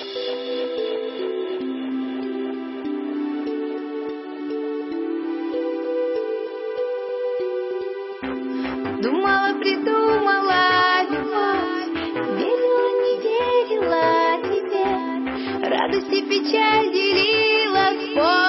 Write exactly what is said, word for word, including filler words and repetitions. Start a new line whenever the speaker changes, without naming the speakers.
Думала, придумала любовь, верила, не верила тебе, радость и печаль делила с